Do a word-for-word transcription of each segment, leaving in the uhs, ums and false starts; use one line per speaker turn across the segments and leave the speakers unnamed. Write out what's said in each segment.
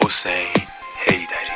حسین حیدری.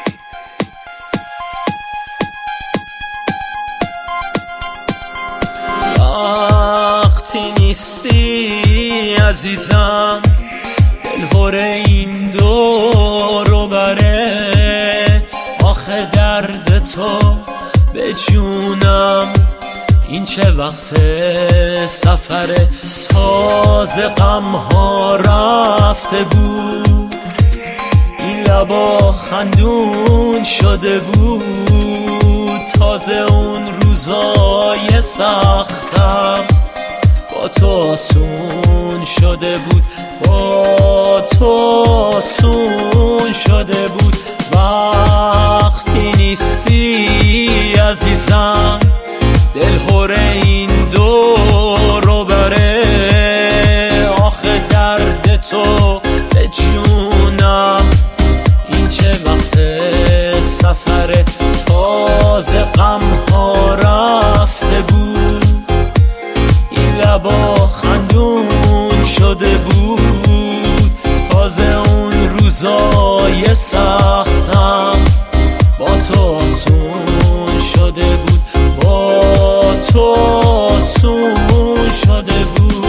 وقتی نیستی عزیزم، دلهور این دور و بره، آخه درد تو به جونم. این چه وقت سفره، تازه غمها رفته بود، این لبا خندون شده بود. تازه اون روزای سختم با تو آسون شده بود، با تو آسون شده بود. وقتی نیستی عزیزم، دلهور این دور و بره، آخه درد تو به جونم. این چه وقت سفره، تازه غمها رفته بود، این لبا خندون شده بود. تازه اون روزای سختم با تو آسون شده بود، با تو آسون شده بود.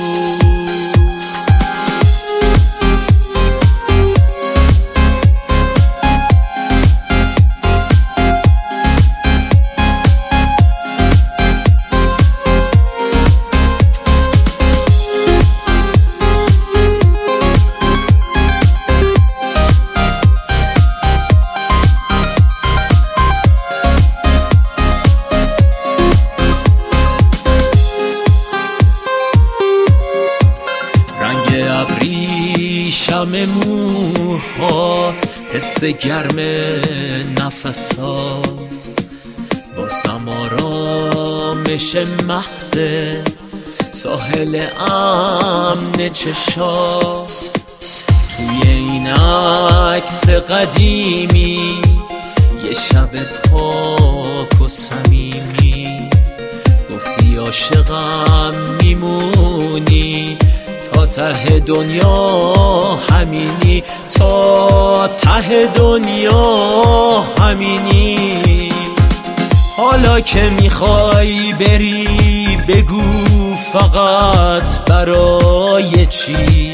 ابریشم موهات، حس گرم نفسات، واسم آرامش محض ساحل امن چشات. توی این عکس قدیمی یه شب پاک و صمیمی، گفتی عاشقم میمونی تا ته دنیا همینی، تا ته دنیا همینی. حالا که میخوای بری بگو فقط برای چی،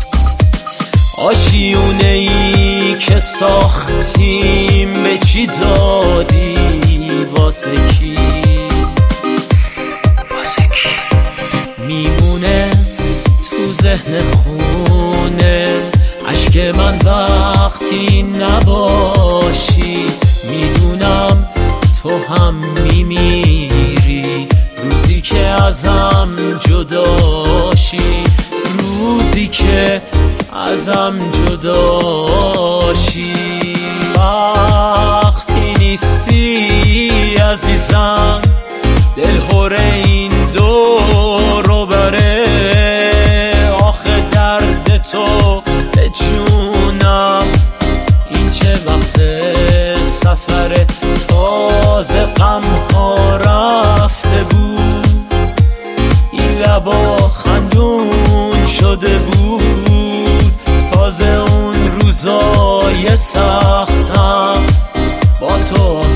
آشیونه ای که ساختیم به چی دادی، واسه کی؟ میمونه تو ذهن خونه اشک من وقتی نباشی، میدونم تو هم میمیری روزی که ازم جداشی، روزی که ازم جداشی. وقتی نیستی عزیزم، دلهور این دور و بره، آخه درد تو به جونم. این چه وقت سفره، تازه غمها رفته بود، این لبا خندون شده بود. تازه اون روزای سختم با تو